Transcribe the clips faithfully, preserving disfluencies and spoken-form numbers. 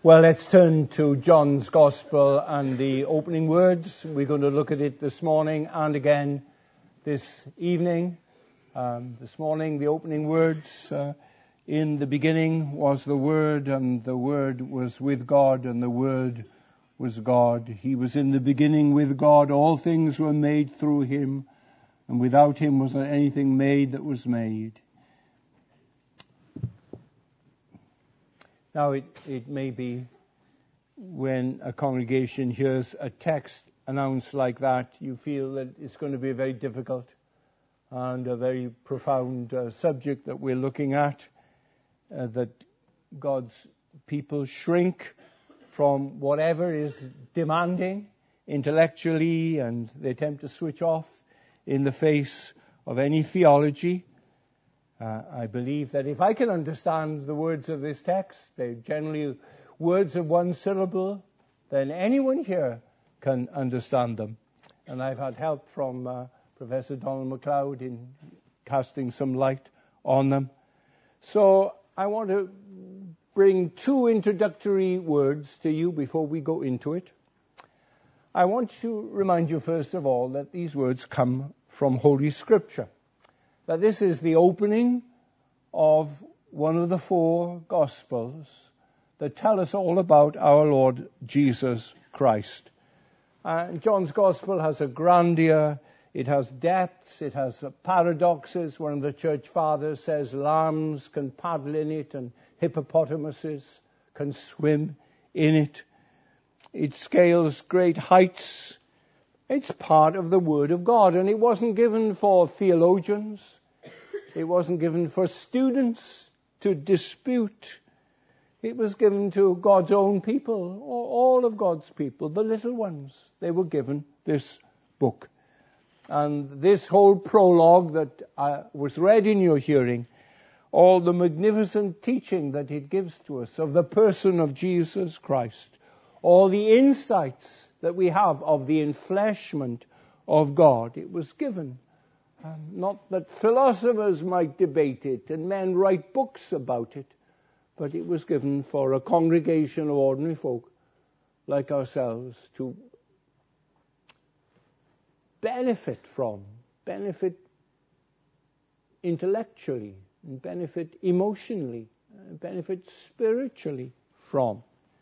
Well, let's turn to John's Gospel and the opening words. We're going to look at it this morning and again this evening. Um, this morning, the opening words, uh, in the beginning was the Word, and the Word was with God, and the Word was God. He was in the beginning with God. All things were made through him, and without him was not anything made that was made. Now, it, it may be when a congregation hears a text announced like that, you feel that it's going to be a very difficult and a very profound uh, subject that we're looking at, uh, that God's people shrink from whatever is demanding intellectually, and they attempt to switch off in the face of any theology. Uh, I believe that if I can understand the words of this text, they're generally words of one syllable, then anyone here can understand them. And I've had help from uh, Professor Donald MacLeod in casting some light on them. So I want to bring two introductory words to you before we go into it. I want to remind you, first of all, that these words come from Holy Scripture. That this is the opening of one of the four Gospels that tell us all about our Lord Jesus Christ. Uh, John's Gospel has a grandeur, it has depths, it has paradoxes. One of the church fathers says lambs can paddle in it and hippopotamuses can swim in it. It scales great heights. It's part of the Word of God, and it wasn't given for theologians. It wasn't given for students to dispute. It was given to God's own people, all of God's people, the little ones. They were given this book. And this whole prologue that uh, was read in your hearing, all the magnificent teaching that it gives to us of the person of Jesus Christ, all the insights that we have of the enfleshment of God, it was given. Um, not that philosophers might debate it and men write books about it, but it was given for a congregation of ordinary folk like ourselves to benefit from, benefit intellectually, and benefit emotionally, and benefit spiritually from.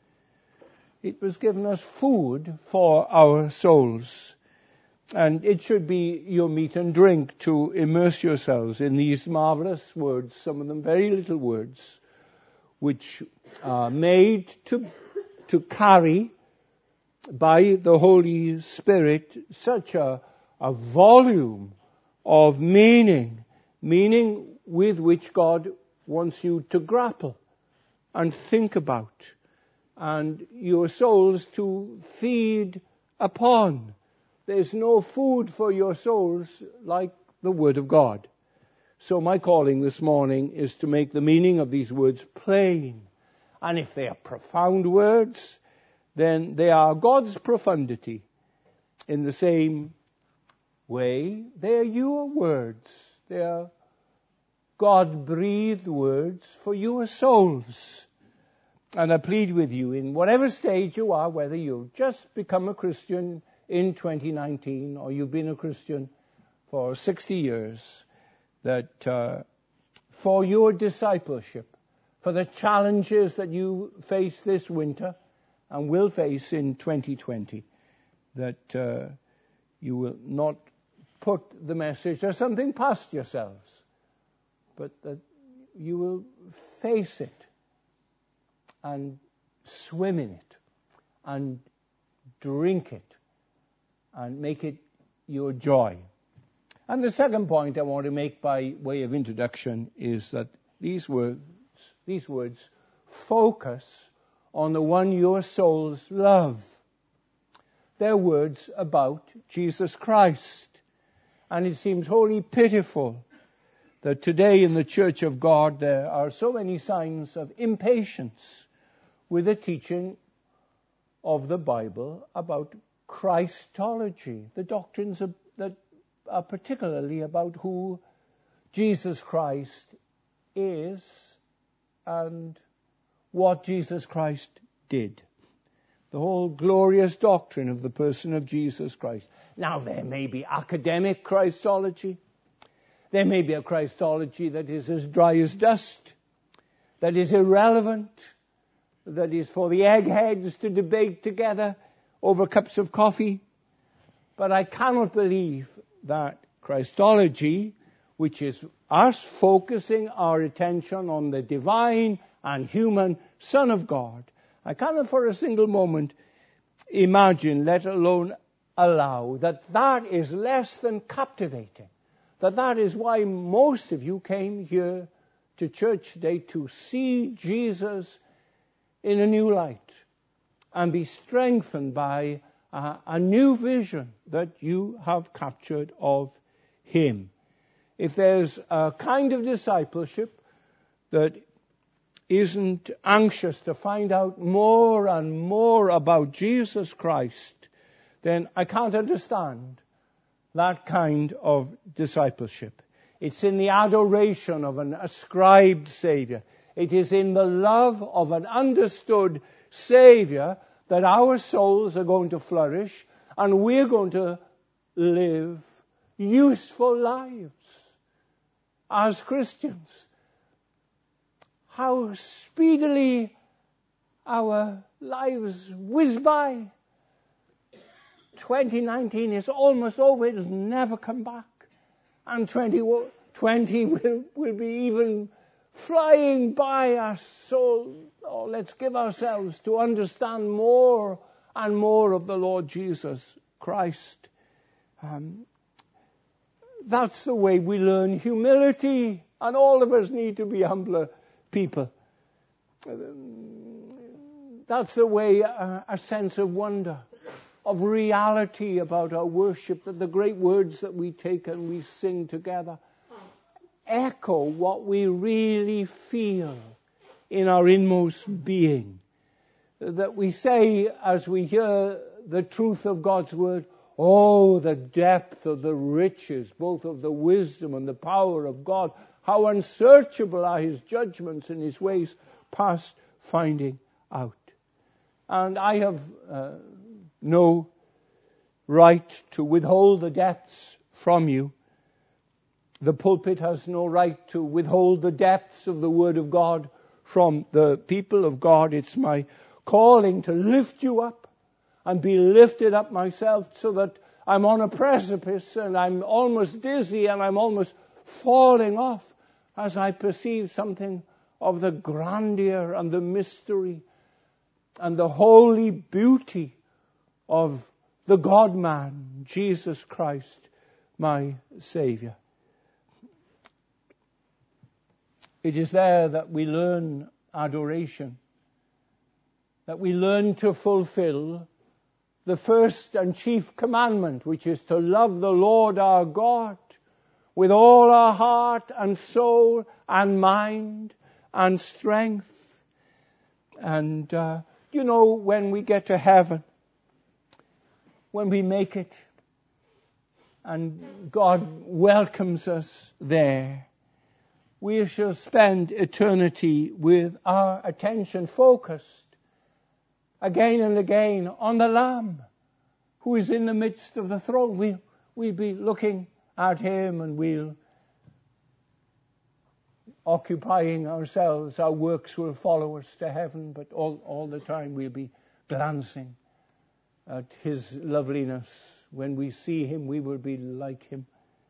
It was given us food for our souls. And it should be your meat and drink to immerse yourselves in these marvelous words, some of them very little words, which are made to, to carry by the Holy Spirit such a, a volume of meaning, meaning with which God wants you to grapple and think about, and your souls to feed upon. There's no food for your souls like the Word of God. So my calling this morning is to make the meaning of these words plain. And if they are profound words, then they are God's profundity. In the same way, they are your words. They are God-breathed words for your souls. And I plead with you, in whatever stage you are, whether you've just become a Christian in twenty nineteen, or you've been a Christian for sixty years, that uh, for your discipleship, for the challenges that you face this winter and will face in twenty twenty, that uh, you will not put the message as something past yourselves, but that you will face it and swim in it and drink it and make it your joy. And the second point I want to make by way of introduction is that these words, these words focus on the one your souls love. They're words about Jesus Christ. And it seems wholly pitiful that today in the Church of God there are so many signs of impatience with the teaching of the Bible about Christology, the doctrines of, that are particularly about who Jesus Christ is and what Jesus Christ did. The whole glorious doctrine of the person of Jesus Christ. Now, there may be academic Christology. There may be a Christology that is as dry as dust, that is irrelevant, that is for the eggheads to debate together over cups of coffee. But I cannot believe that Christology, which is us focusing our attention on the divine and human Son of God, I cannot for a single moment imagine, let alone allow, that that is less than captivating. That that is why most of you came here to church today, to see Jesus in a new light and be strengthened by a, a new vision that you have captured of Him. If there's a kind of discipleship that isn't anxious to find out more and more about Jesus Christ, then I can't understand that kind of discipleship. It's in the adoration of an ascribed Savior. It is in the love of an understood Savior that our souls are going to flourish and we're going to live useful lives as Christians. How speedily our lives whiz by. twenty nineteen is almost over. It'll never come back. And twenty twenty will, will be even flying by us. So oh, let's give ourselves to understand more and more of the Lord Jesus Christ. Um, that's the way we learn humility. And all of us need to be humbler people. That's the way a, a sense of wonder, of reality about our worship, that the great words that we take and we sing together echo what we really feel in our inmost being. That we say as we hear the truth of God's word, oh, the depth of the riches, both of the wisdom and the power of God. How unsearchable are His judgments and His ways past finding out. And I have uh, no right to withhold the depths from you. The pulpit has no right to withhold the depths of the Word of God from the people of God. It's my calling to lift you up and be lifted up myself, so that I'm on a precipice and I'm almost dizzy and I'm almost falling off as I perceive something of the grandeur and the mystery and the holy beauty of the God-man, Jesus Christ, my Savior. It is there that we learn adoration, that we learn to fulfill the first and chief commandment, which is to love the Lord our God with all our heart and soul and mind and strength. And, uh, you know, when we get to heaven, when we make it, and God welcomes us there, we shall spend eternity with our attention focused again and again on the Lamb who is in the midst of the throne. We'll, we'll be looking at Him, and we'll occupying ourselves. Our works will follow us to heaven, but all, all the time we'll be glancing at His loveliness. When we see Him, we will be like Him.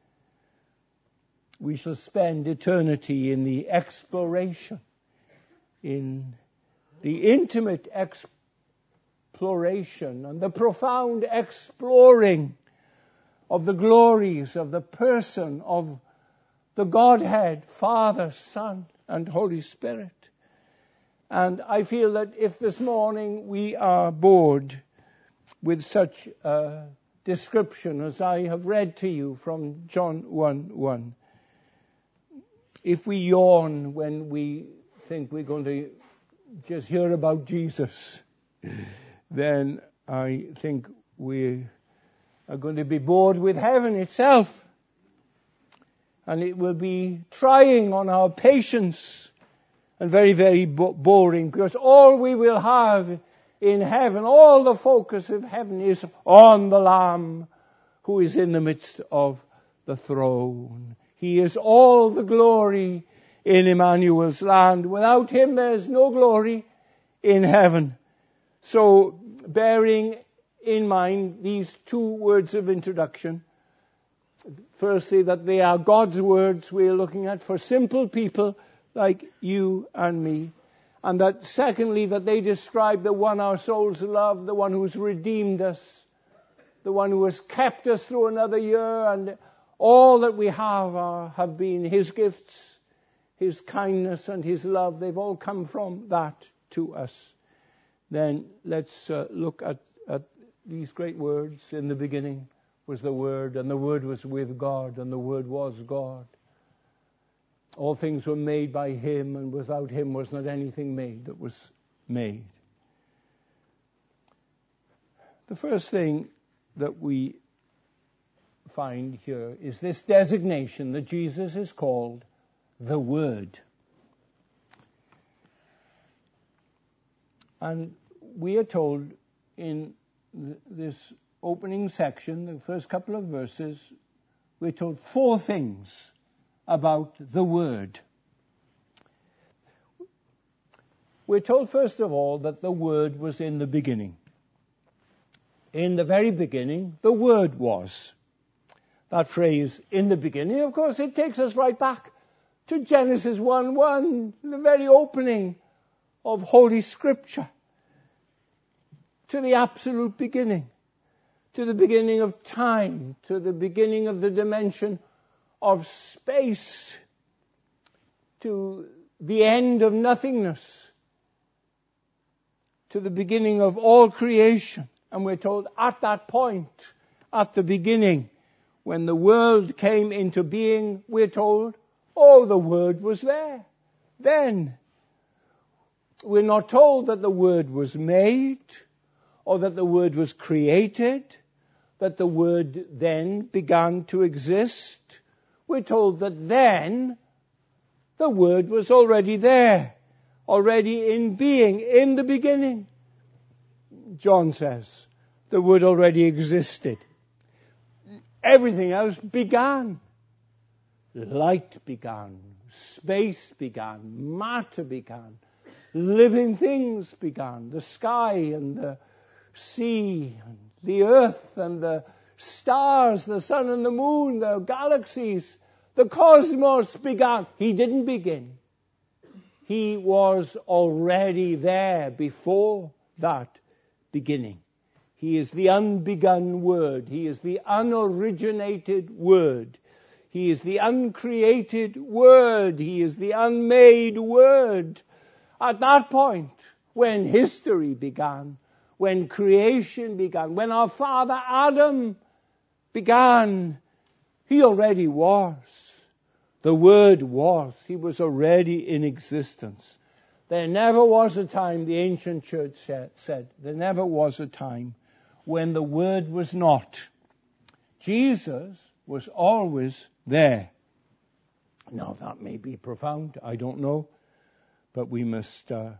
We shall spend eternity in the exploration, in the intimate exploration and the profound exploring of the glories of the person of the Godhead, Father, Son, and Holy Spirit. And I feel that if this morning we are bored with such a description as I have read to you from John one one, if we yawn when we think we're going to just hear about Jesus, then I think we are going to be bored with heaven itself. And it will be trying on our patience and very, very bo- boring, because all we will have in heaven, all the focus of heaven is on the Lamb who is in the midst of the throne. He is all the glory in Emmanuel's land. Without him there is no glory in heaven. So, bearing in mind these two words of introduction, firstly, that they are God's words we're looking at for simple people like you and me. And that secondly, that they describe the one our souls love, the one who's redeemed us, the one who has kept us through another year, and all that we have are, have been his gifts, his kindness and his love. They've all come from that to us. Then let's uh, look at, at these great words. In the beginning was the Word, and the Word was with God, and the Word was God. All things were made by him, and without him was not anything made that was made. The first thing that we find here is this designation that Jesus is called the Word. And we are told in th- this opening section, the first couple of verses, we're told four things about the Word. We're told, first of all, that the Word was in the beginning. In the very beginning, the Word was. That phrase, in the beginning, of course, it takes us right back to Genesis one one, the very opening of Holy Scripture, to the absolute beginning, to the beginning of time, to the beginning of the dimension of space, to the end of nothingness, to the beginning of all creation. And we're told at that point, at the beginning, when the world came into being, we're told, oh, the Word was there. Then, we're not told that the Word was made, or that the Word was created, that the Word then began to exist. We're told that then the Word was already there, already in being, in the beginning. John says the Word already existed. Everything else began. Light began, space began, matter began, living things began, the sky and the sea and the earth and the stars, the sun and the moon, the galaxies, the cosmos began. He didn't begin. He was already there before that beginning. He is the unbegun Word. He is the unoriginated Word. He is the uncreated Word. He is the unmade Word. At that point, when history began, when creation began, when our father Adam began, he already was. The Word was. He was already in existence. There never was a time, the ancient church said, there never was a time when the Word was not. Jesus was always there. Now that may be profound, I don't know, but we must uh,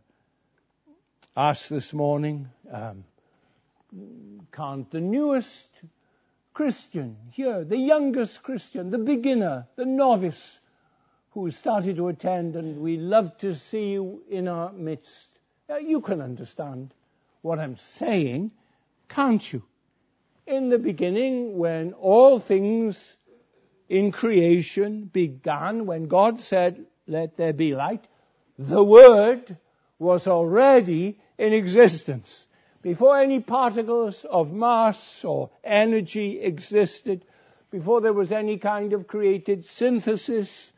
ask this morning, um, can't the newest Christian here, the youngest Christian, the beginner, the novice, who started to attend and we love to see you in our midst, uh, you can understand what I'm saying, can't you? In the beginning, when all things in creation began, when God said, let there be light, the Word was already in existence. Before any particles of mass or energy existed, before there was any kind of created synthesis,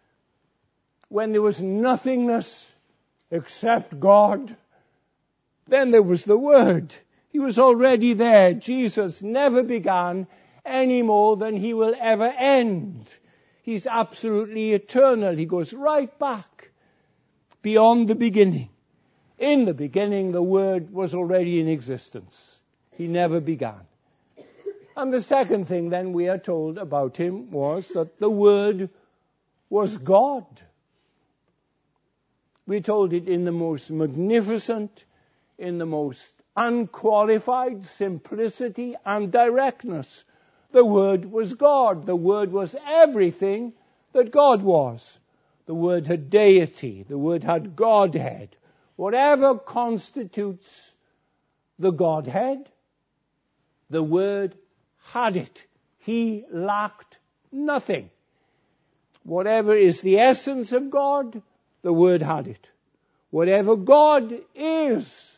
when there was nothingness except God, then there was the Word. He was already there. Jesus never began any more than he will ever end. He's absolutely eternal. He goes right back beyond the beginning. In the beginning, the Word was already in existence. He never began. And the second thing then we are told about him was that the Word was God. We're told it in the most magnificent, in the most unqualified simplicity and directness. The Word was God. The Word was everything that God was. The Word had deity. The Word had Godhead. Whatever constitutes the Godhead, the Word had it. He lacked nothing. Whatever is the essence of God, the Word had it. Whatever God is,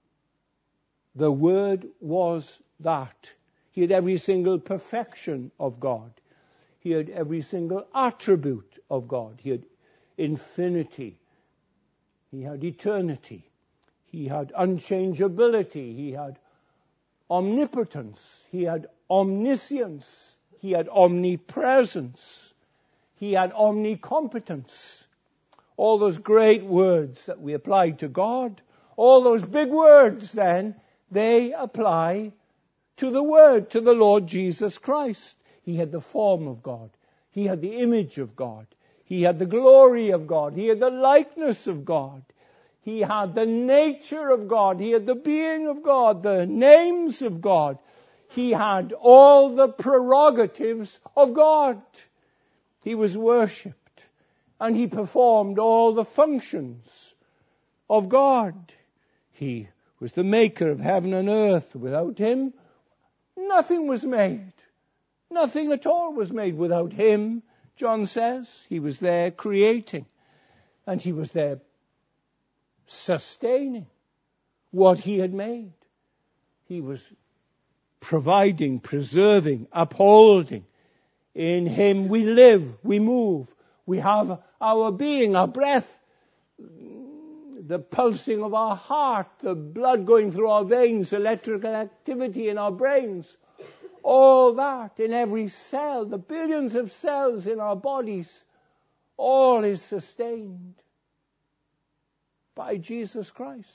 the Word was that. He had every single perfection of God. He had every single attribute of God. He had infinity. He had eternity. He had unchangeability. He had omnipotence. He had omniscience. He had omnipresence. He had omnicompetence. All those great words that we apply to God, all those big words then, they apply to the Word, to the Lord Jesus Christ. He had the form of God. He had the image of God. He had the glory of God. He had the likeness of God. He had the nature of God. He had the being of God, the names of God. He had all the prerogatives of God. He was worshipped, and he performed all the functions of God. He was the maker of heaven and earth. Without him, nothing was made. Nothing at all was made without him, John says. He was there creating, and he was there sustaining what he had made. He was providing, preserving, upholding. In him we live, we move, we have our being, our breath, the pulsing of our heart, the blood going through our veins, electrical activity in our brains. All that in every cell, the billions of cells in our bodies, all is sustained by Jesus Christ.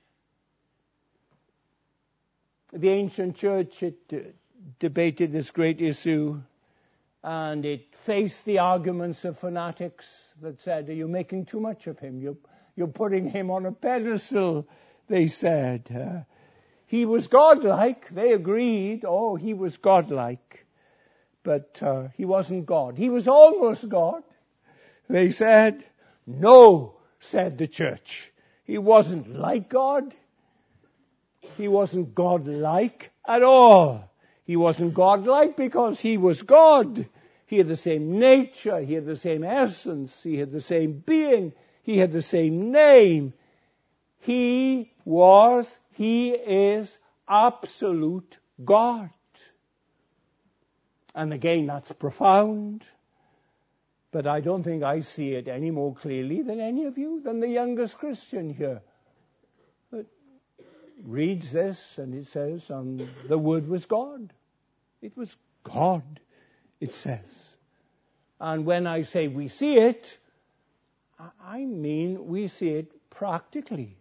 The ancient church, it uh, debated this great issue, and it faced the arguments of fanatics that said, are you making too much of him? You're, you're putting him on a pedestal, they said. Uh, he was godlike. They agreed, oh, he was godlike. But uh, he wasn't God. He was almost God. They said, no, said the church. He wasn't like God. He wasn't God-like at all. He wasn't God-like because he was God. He had the same nature. He had the same essence. He had the same being. He had the same name. He was, he is absolute God. And again, that's profound. But I don't think I see it any more clearly than any of you, than the youngest Christian here. But reads this and it says, um, the Word was God. It was God, it says. And when I say we see it, I mean we see it practically.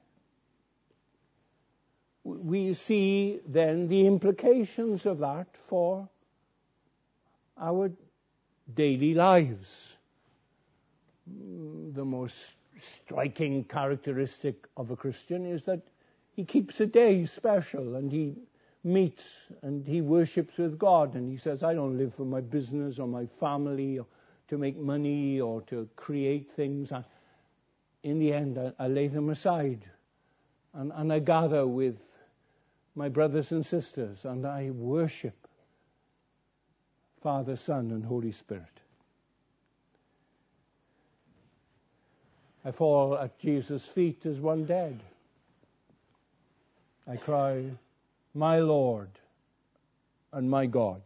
We see then the implications of that for our daily lives. The most striking characteristic of a Christian is that he keeps a day special, and he meets and he worships with God, and he says, I don't live for my business or my family or to make money or to create things. I, in the end, I, I lay them aside, and, and I gather with my brothers and sisters, and I worship Father, Son, and Holy Spirit. I fall at Jesus' feet as one dead. I cry, my Lord and my God.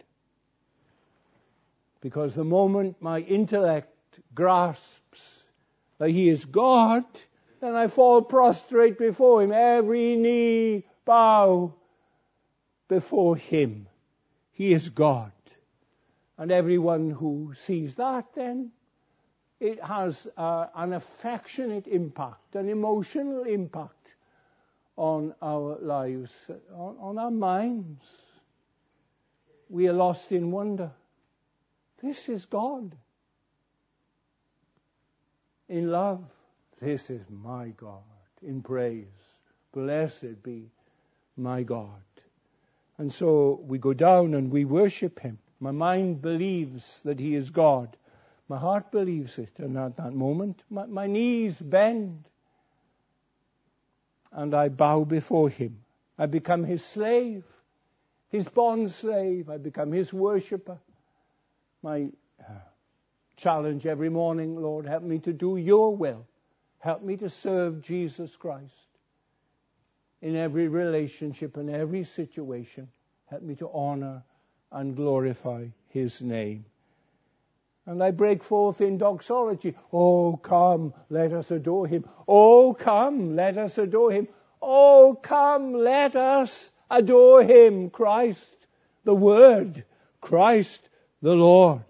Because the moment my intellect grasps that he is God, then I fall prostrate before him. Every knee bow before him. He is God. And everyone who sees that, then, it has uh, an affectionate impact, an emotional impact on our lives, on, on our minds. We are lost in wonder. This is God in love. this is my God in praise. Blessed be my God. And so we go down and we worship him. My mind believes that he is God. My heart believes it. And at that moment, my, my knees bend. And I bow before him. I become his slave, his bond slave. I become his worshipper. My uh, challenge every morning, Lord, help me to do your will. Help me to serve Jesus Christ in every relationship and every situation. Help me to honor and glorify his name. And I break forth in doxology. Oh, come, let us adore him. Oh, come, let us adore him. Oh, come, let us adore him, Christ, the Word, Christ, the Lord.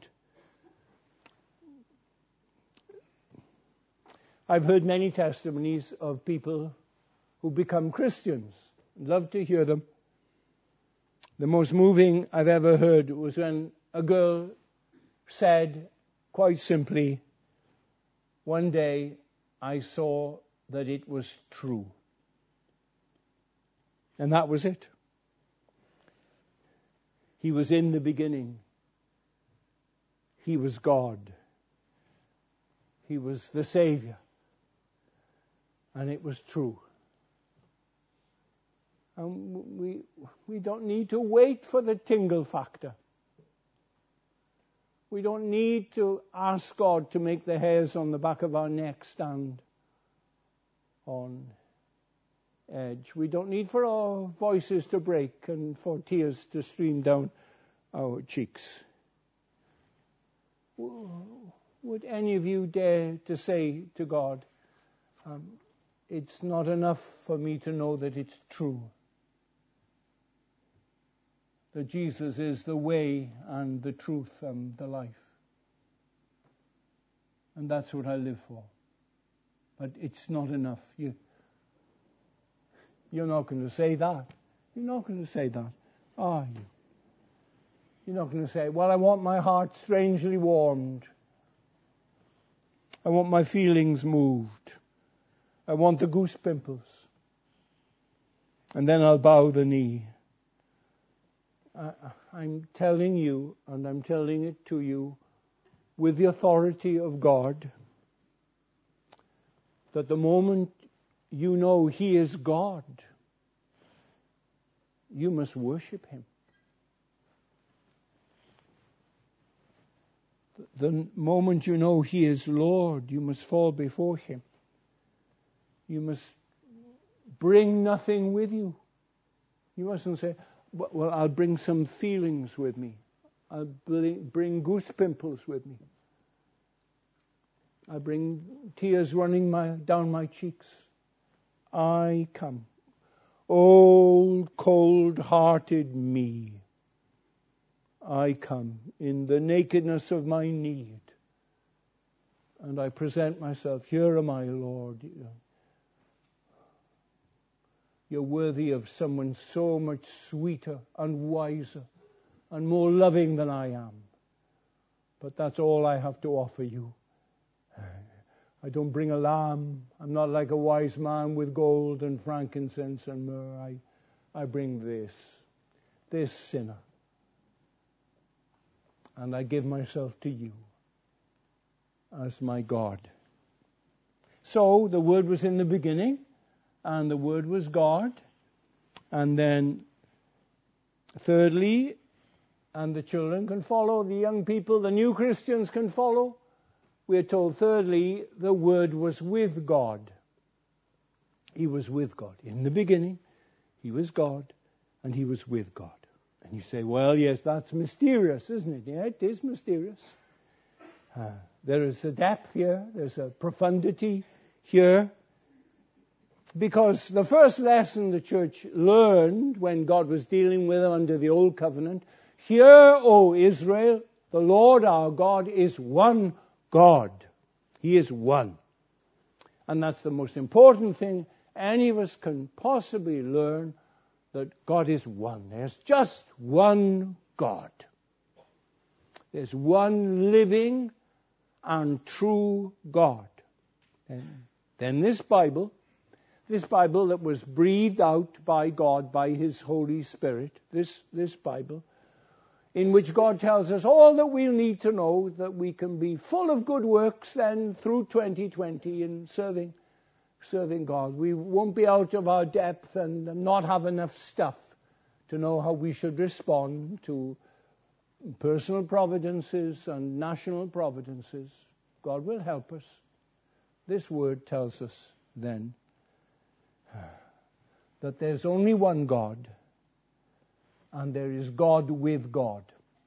I've heard many testimonies of people who become Christians. I'd love to hear them. The most moving I've ever heard was when a girl said, quite simply, one day I saw that it was true. And that was it. He was in the beginning. He was God. He was the Savior. And it was true. And we, we don't need to wait for the tingle factor. We don't need to ask God to make the hairs on the back of our neck stand on edge. We don't need for our voices to break and for tears to stream down our cheeks. Would any of you dare to say to God, um, it's not enough for me to know that it's true, that Jesus is the way and the truth and the life. And that's what I live for. But it's not enough. You, you're not going to say that. You're not going to say that, are you? You're not going to say, well, I want my heart strangely warmed. I want my feelings moved. I want the goose pimples. And then I'll bow the knee. I, I'm telling you, and I'm telling it to you, with the authority of God, that the moment you know he is God, you must worship him. The moment you know he is Lord, you must fall before him. You must bring nothing with you. You mustn't say, well, I'll bring some feelings with me. I'll bring goose pimples with me. I bring tears running my, down my cheeks. I come. Old, cold-hearted me. I come in the nakedness of my need. And I present myself. Here am I, Lord. You're worthy of someone so much sweeter and wiser and more loving than I am. But that's all I have to offer you. I don't bring a lamb. I'm not like a wise man with gold and frankincense and myrrh. I, I bring this, this sinner. And I give myself to you as my God. So the Word was in the beginning, and the Word was God. And then, thirdly, and the children can follow, the young people, the new Christians can follow. We are told, thirdly, the Word was with God. He was with God. In the beginning, he was God, and he was with God. And you say, well, yes, that's mysterious, isn't it? Yeah, it is mysterious. Uh, there is a depth here. There's a profundity here. Because the first lesson the church learned when God was dealing with them under the Old Covenant, hear, O Israel, the Lord our God is one God. He is one. And that's the most important thing any of us can possibly learn, that God is one. There's just one God. There's one living and true God. And then this Bible, this Bible that was breathed out by God, by His Holy Spirit, this, this Bible, in which God tells us all that we'll need to know, that we can be full of good works then through twenty twenty in serving, serving God. We won't be out of our depth and not have enough stuff to know how we should respond to personal providences and national providences. God will help us. This word tells us then that there's only one God, and there is God with God.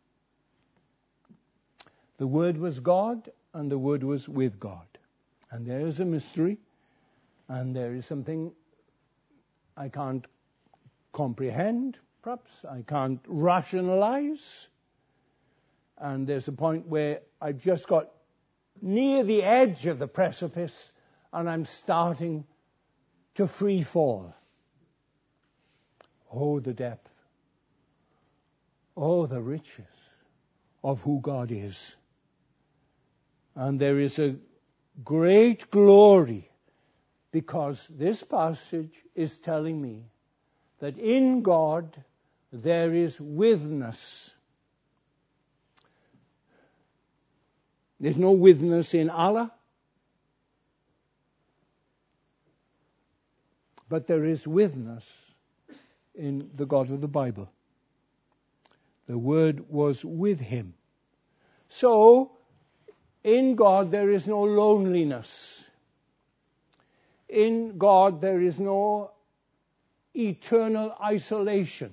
The Word was God, and the Word was with God. And there is a mystery, and there is something I can't comprehend, perhaps. I can't rationalize. And there's a point where I've just got near the edge of the precipice, and I'm starting to free fall. Oh, the depth. Oh, the riches of who God is. And there is a great glory, because this passage is telling me that in God there is witness. There's no witness in Allah, but there is witness in the God of the Bible. The Word was with Him. So, in God there is no loneliness. In God there is no eternal isolation.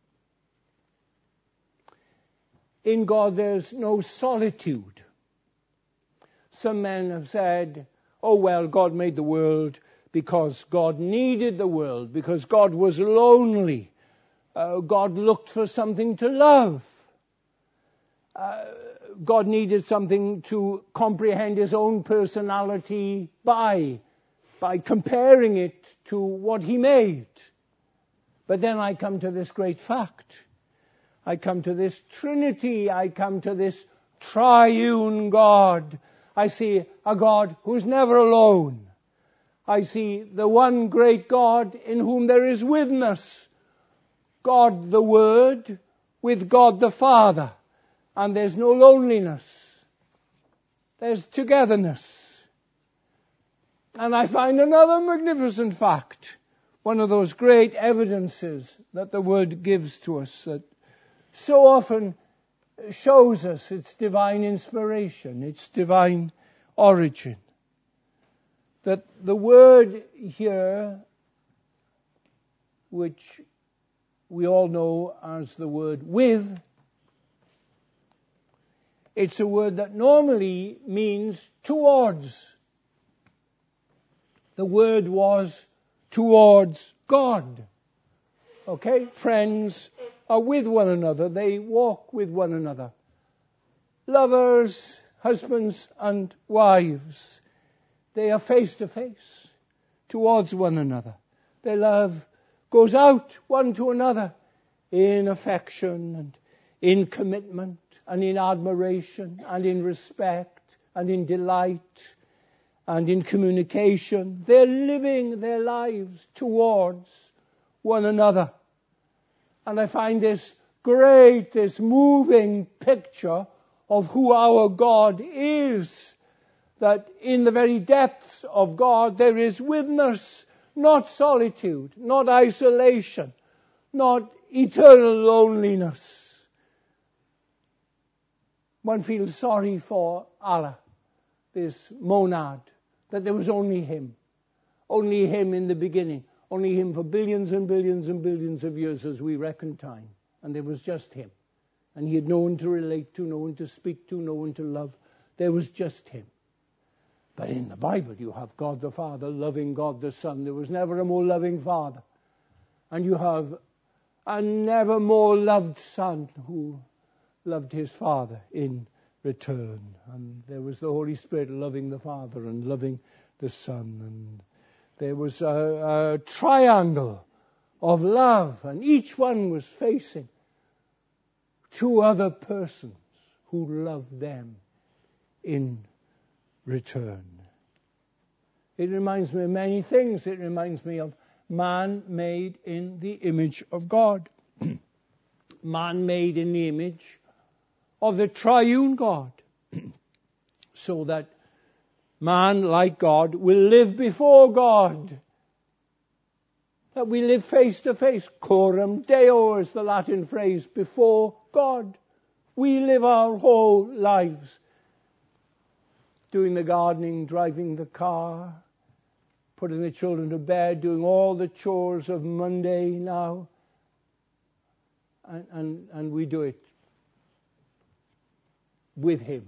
In God there's no solitude. Some men have said, oh well, God made the world because God needed the world, because God was lonely. Uh, God looked for something to love. Uh, God needed something to comprehend His own personality by, by comparing it to what He made. But then I come to this great fact. I come to this Trinity. I come to this triune God. I see a God who's never alone. I see the one great God in whom there is witness. God the Word with God the Father. And there's no loneliness. There's togetherness. And I find another magnificent fact. One of those great evidences that the Word gives to us that so often shows us its divine inspiration, its divine origin. That the word here, which we all know as the word with, it's a word that normally means towards. The word was towards God. Okay? Friends are with one another. They walk with one another. Lovers, husbands and wives, they are face to face towards one another. Their love goes out one to another in affection and in commitment and in admiration and in respect and in delight and in communication. They're living their lives towards one another. And I find this great, this moving picture of who our God is. That in the very depths of God there is witness, not solitude, not isolation, not eternal loneliness. One feels sorry for Allah, this monad, that there was only Him. Only Him in the beginning. Only Him for billions and billions and billions of years as we reckon time. And there was just Him. And He had no one to relate to, no one to speak to, no one to love. There was just Him. But in the Bible you have God the Father loving God the Son. There was never a more loving Father. And you have a never more loved Son who loved His Father in return. And there was the Holy Spirit loving the Father and loving the Son. And there was a, a triangle of love. And each one was facing two other persons who loved them in return. It reminds me of many things. It reminds me of man made in the image of God. Man made in the image of the triune God. So that man, like God, will live before God. That we live face to face. Coram Deo is the Latin phrase, before God. We live our whole lives doing the gardening, driving the car, putting the children to bed, doing all the chores of Monday now. And, and, and we do it with Him.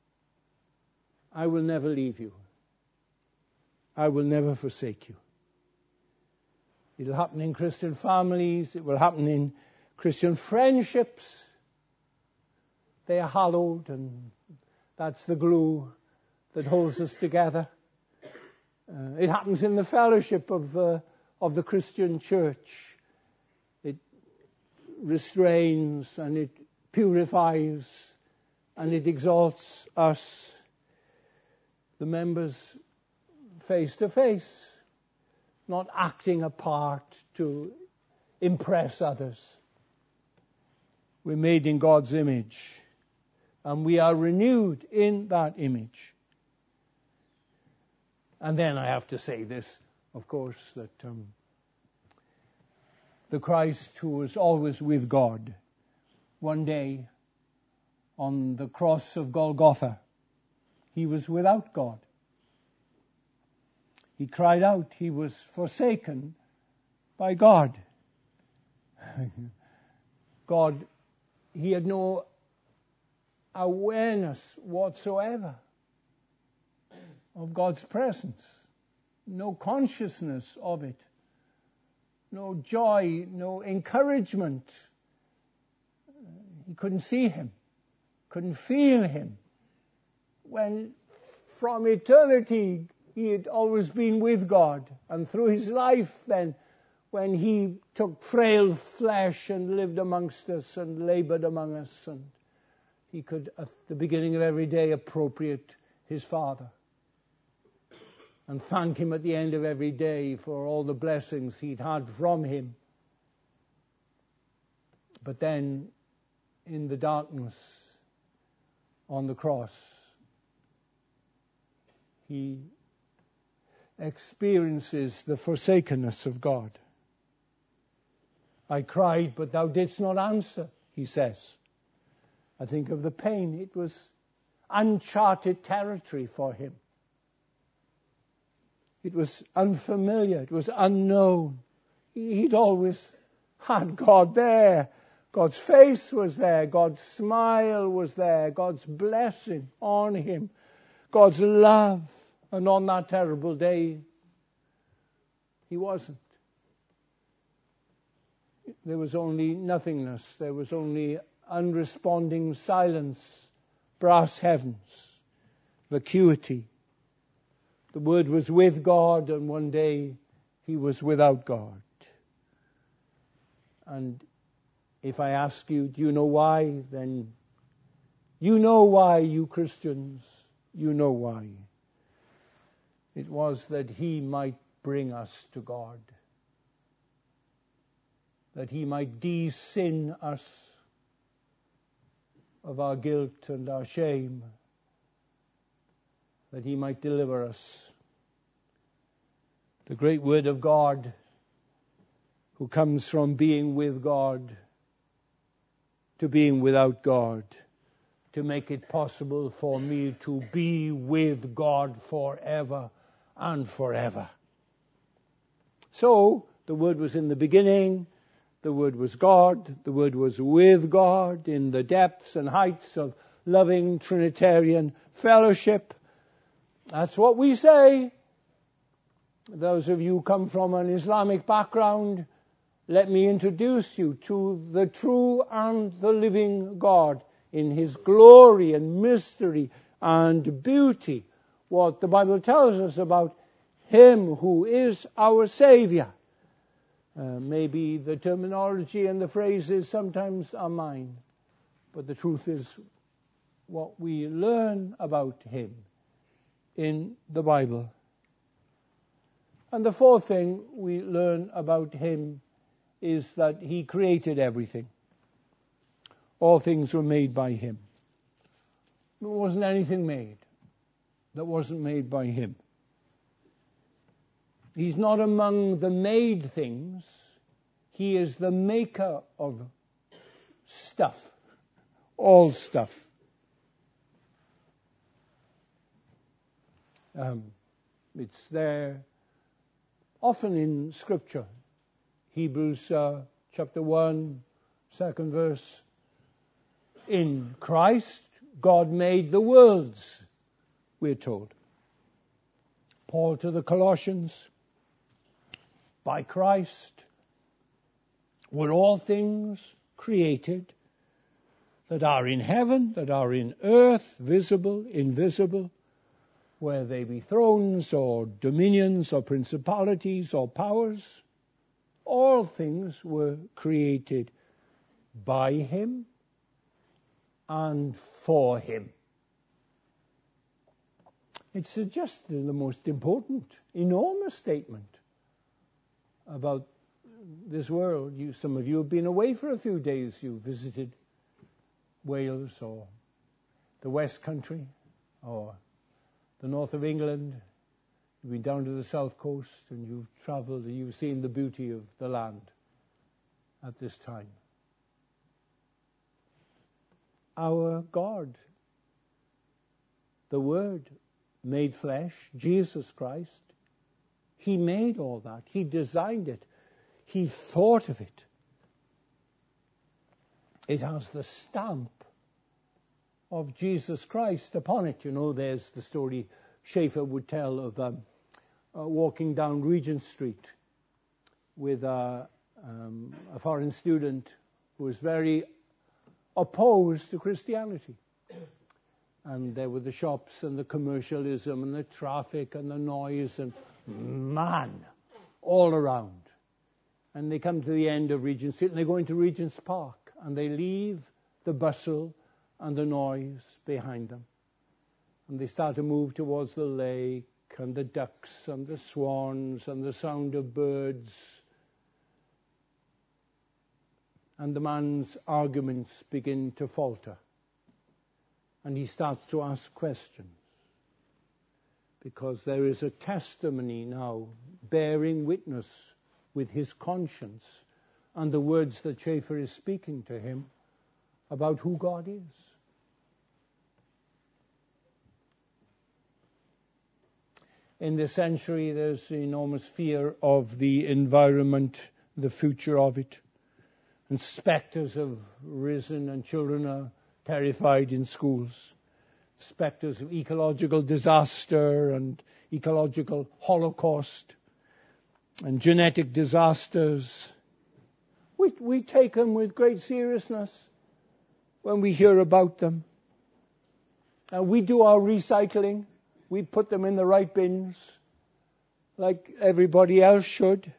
I will never leave you. I will never forsake you. It'll happen in Christian families. It will happen in Christian friendships. They are hallowed, and that's the glue that holds us together. Uh, it happens in the fellowship of uh, of the Christian church. It restrains and it purifies and it exalts us, the members, face to face, not acting a part to impress others. We're made in God's image, and we are renewed in that image. And then I have to say this, of course, that um, the Christ who was always with God, one day on the cross of Golgotha, He was without God. He cried out. He was forsaken by God. God, He had no awareness whatsoever of God's presence, no consciousness of it, no joy, no encouragement. He couldn't see Him, couldn't feel Him, when from eternity He had always been with God. And through His life then, when He took frail flesh and lived amongst us and labored among us, and He could at the beginning of every day appropriate His Father and thank Him at the end of every day for all the blessings He'd had from Him. But then, in the darkness on the cross, He experiences the forsakenness of God. I cried, but thou didst not answer, He says. I think of the pain. It was uncharted territory for Him. It was unfamiliar. It was unknown. He'd always had God there. God's face was there. God's smile was there. God's blessing on Him. God's love. And on that terrible day, He wasn't. There was only nothingness. There was only unresponding silence, brass heavens, vacuity. The Word was with God, and one day He was without God. And if I ask you, do you know why? Then you know why, you Christians. You know why. It was that He might bring us to God. That He might de-sin us of our guilt and our shame. That He might deliver us. The great Word of God, who comes from being with God to being without God, to make it possible for me to be with God forever and forever. So, the Word was in the beginning, the Word was God, the Word was with God in the depths and heights of loving Trinitarian fellowship. That's what we say. Those of you who come from an Islamic background, let me introduce you to the true and the living God in His glory and mystery and beauty. What the Bible tells us about Him who is our Savior. Uh, maybe the terminology and the phrases sometimes are mine, but the truth is what we learn about Him in the Bible. And the fourth thing we learn about him is that he created everything. All things were made by him. There wasn't anything made that wasn't made by him. He's not among the made things. He is the maker of stuff, all stuff. Um, it's there often in Scripture. Hebrews uh, chapter one, second verse. In Christ, God made the worlds, we're told. Paul to the Colossians, by Christ were all things created that are in heaven, that are in earth, visible, invisible, whether they be thrones or dominions or principalities or powers. All things were created by him and for him. It's just the most important, enormous statement about this world. You, some of you have been away for a few days. You visited Wales or the West Country or the north of England. You've been down to the south coast and you've travelled and you've seen the beauty of the land at this time. Our God, the Word made flesh, Jesus Christ, he made all that. He designed it. He thought of it. It has the stamp of Jesus Christ upon it. You know, there's the story Schaeffer would tell of um, uh, walking down Regent Street with uh, um, a foreign student who was very opposed to Christianity. And there were the shops and the commercialism and the traffic and the noise and man all around. And they come to the end of Regent Street and they go into Regent's Park and they leave the bustle and the noise behind them. And they start to move towards the lake and the ducks and the swans and the sound of birds. And the man's arguments begin to falter. And he starts to ask questions. Because there is a testimony now bearing witness with his conscience and the words that Schaeffer is speaking to him about who God is. In this century, there's enormous fear of the environment, the future of it. And spectres have risen and children are terrified in schools. Spectres of ecological disaster and ecological holocaust and genetic disasters. We, we take them with great seriousness when we hear about them. And we do our recycling. We put them in the right bins like everybody else should.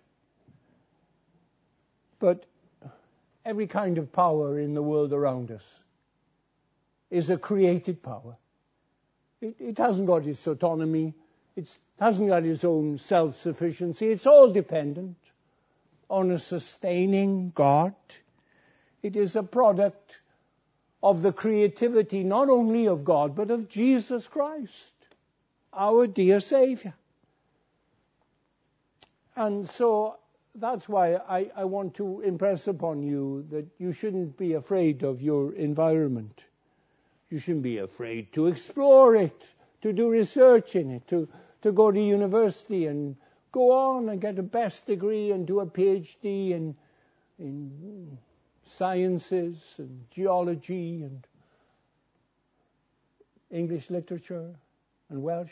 But every kind of power in the world around us is a created power. It, it hasn't got its autonomy. It hasn't got its own self-sufficiency. It's all dependent on a sustaining God. It is a product of the creativity not only of God, but of Jesus Christ, our dear Savior. And so that's why I, I want to impress upon you that you shouldn't be afraid of your environment. You shouldn't be afraid to explore it, to do research in it, to, to go to university and go on and get a best degree and do a PhD in, in sciences and geology and English literature and Welsh.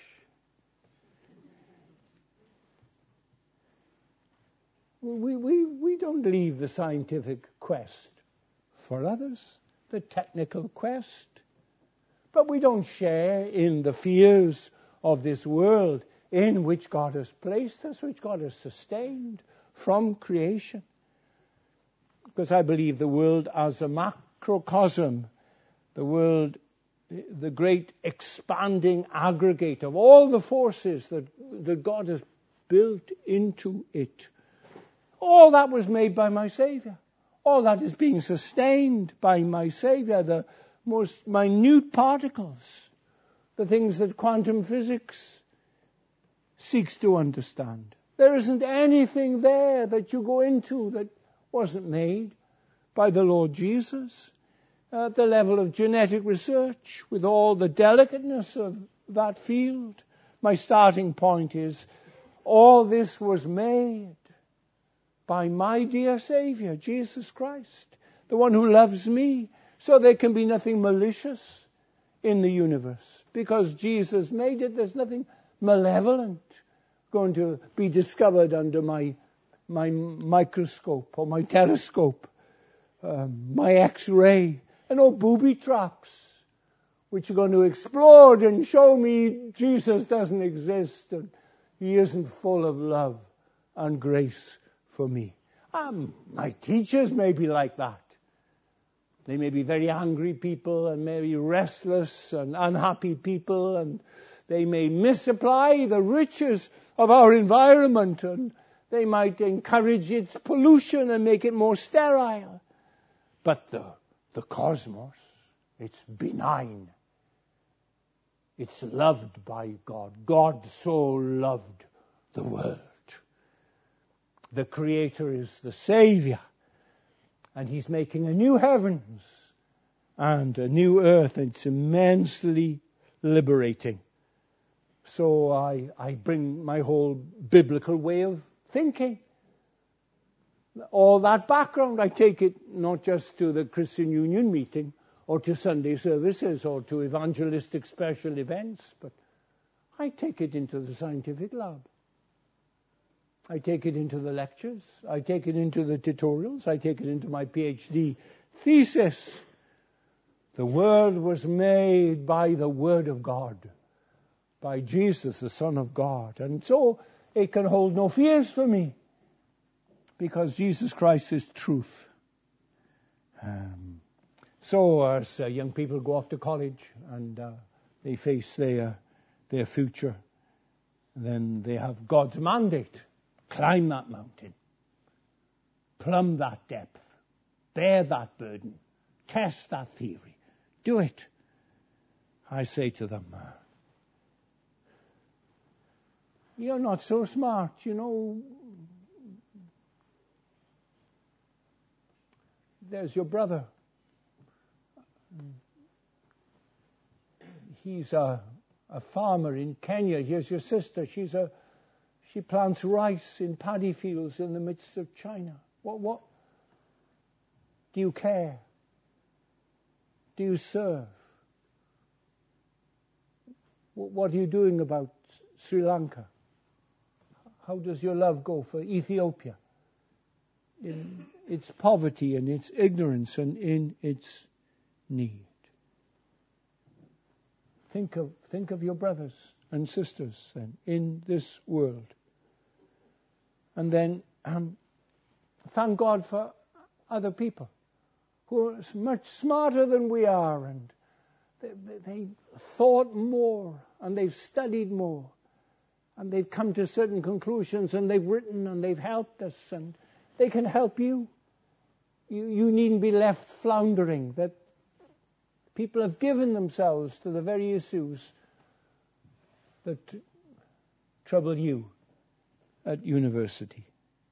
We, we, we don't leave the scientific quest for others, the technical quest. But we don't share in the fears of this world in which God has placed us, which God has sustained from creation. Because I believe the world as a macrocosm, the world, the great expanding aggregate of all the forces that, that God has built into it. All that was made by my Savior. All that is being sustained by my Savior. The most minute particles, the things that quantum physics seeks to understand. There isn't anything there that you go into that wasn't made by the Lord Jesus. At the level of genetic research, with all the delicateness of that field, my starting point is all this was made by my dear Savior, Jesus Christ, the one who loves me. So there can be nothing malicious in the universe. Because Jesus made it, there's nothing malevolent going to be discovered under my my microscope or my telescope, um, my X-ray, and all booby traps, which are going to explode and show me Jesus doesn't exist and he isn't full of love and grace for me. Um, my teachers may be like that. They may be very angry people and maybe restless and unhappy people, and they may misapply the riches of our environment, and they might encourage its pollution and make it more sterile. But the, the cosmos, it's benign. It's loved by God. God so loved the world. The Creator is the Savior, and He's making a new heavens and a new earth. It's immensely liberating. So I, I bring my whole biblical way of thinking. All that background, I take it not just to the Christian Union meeting or to Sunday services or to evangelistic special events, but I take it into the scientific lab. I take it into the lectures. I take it into the tutorials. I take it into my PhD thesis. The world was made by the Word of God, by Jesus, the Son of God. And so it can hold no fears for me, because Jesus Christ is truth. Um, so as uh, young people go off to college and uh, they face their, their future, then they have God's mandate. Climb that mountain. Plumb that depth. Bear that burden. Test that theory. Do it. I say to them, you're not so smart, you know. There's your brother. He's a, a farmer in Kenya. Here's your sister. She's a She plants rice in paddy fields in the midst of China. What, what? Do you care? Do you serve? What, what are you doing about Sri Lanka? How does your love go for Ethiopia? In its poverty and its ignorance and in its need. Think of, think of your brothers and sisters then in this world. And then um, thank God for other people who are much smarter than we are, and they, they thought more, and they've studied more, and they've come to certain conclusions, and they've written, and they've helped us, and they can help you. You, you needn't be left floundering, that people have given themselves to the very issues that trouble you at university.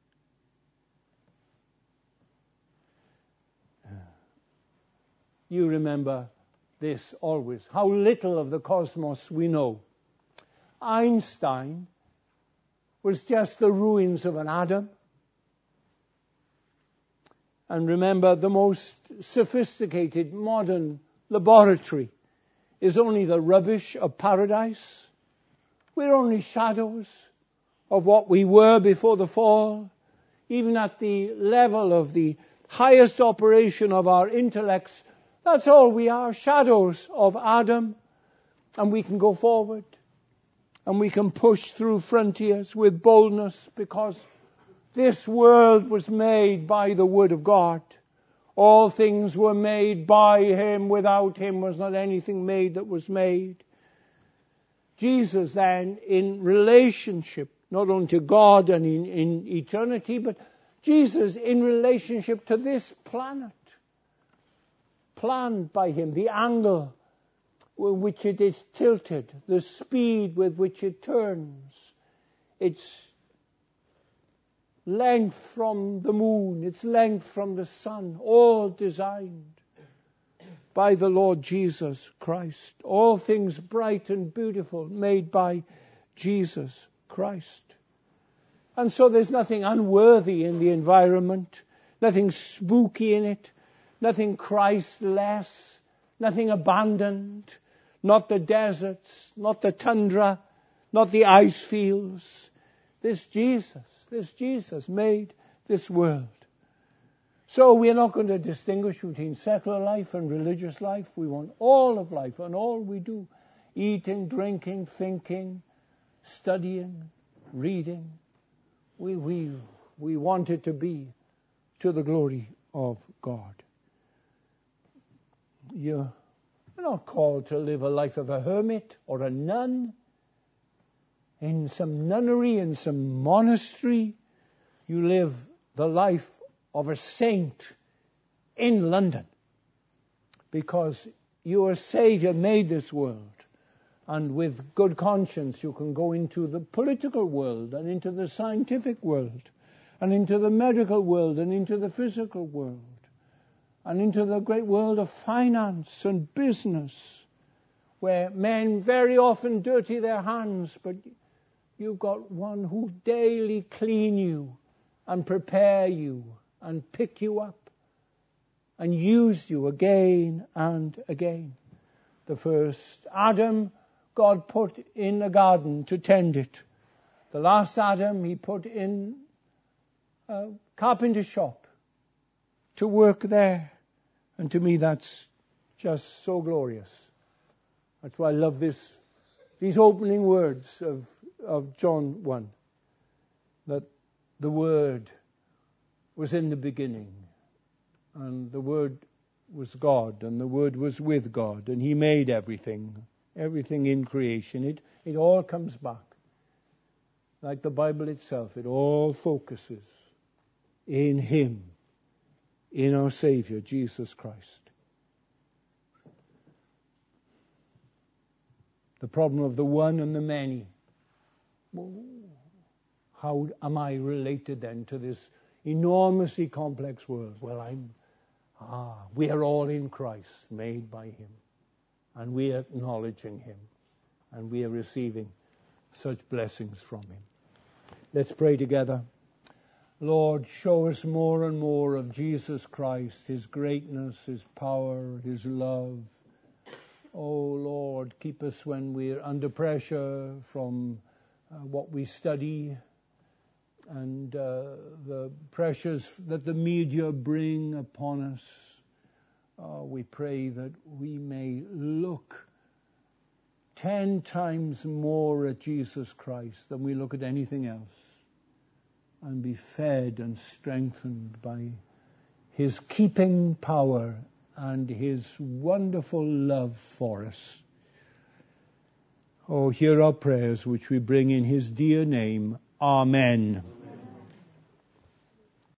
You remember this always, how little of the cosmos we know. Einstein was just the ruins of an atom. And remember, the most sophisticated modern laboratory is only the rubbish of paradise. We're only shadows of what we were before the fall. Even at the level of the highest operation of our intellects, that's all we are, shadows of Adam. And we can go forward. And we can push through frontiers with boldness, because this world was made by the Word of God. All things were made by Him. Without Him was not anything made that was made. Jesus then, in relationship not only to God and in, in eternity, but Jesus in relationship to this planet, planned by him, the angle with which it is tilted, the speed with which it turns, its length from the moon, its length from the sun, all designed by the Lord Jesus Christ. All things bright and beautiful made by Jesus Christ. And so there's nothing unworthy in the environment, nothing spooky in it, nothing Christless, nothing abandoned, not the deserts, not the tundra, not the ice fields. This Jesus, this Jesus made this world. So we are not going to distinguish between secular life and religious life. We want all of life and all we do. Eating, drinking, thinking, studying, reading. We, we, we want it to be to the glory of God. You're not called to live a life of a hermit or a nun in some nunnery, in some monastery. You live the life of a saint in London, because your Savior made this world, and with good conscience you can go into the political world and into the scientific world and into the medical world and into the physical world and into the great world of finance and business, where men very often dirty their hands, but you've got one who daily clean you and prepare you and pick you up and use you again and again. The first Adam, God put in a garden to tend it. The last Adam, he put in a carpenter shop to work there. And to me, that's just so glorious. That's why I love this, these opening words of, of John one, that the Word was in the beginning, and the Word was God, and the Word was with God, and he made everything, everything in creation. It, it all comes back. Like the Bible itself, it all focuses in him, in our Savior, Jesus Christ. The problem of the one and the many. How am I related then to this enormously complex world? Well, I'm, ah, we are all in Christ, made by him. And we are acknowledging him. And we are receiving such blessings from him. Let's pray together. Lord, show us more and more of Jesus Christ, his greatness, his power, his love. Oh, Lord, keep us when we're under pressure from uh, what we study and uh, the pressures that the media bring upon us. Uh, we pray that we may look ten times more at Jesus Christ than we look at anything else, and be fed and strengthened by his keeping power and his wonderful love for us. Oh, hear our prayers which we bring in his dear name. Amen.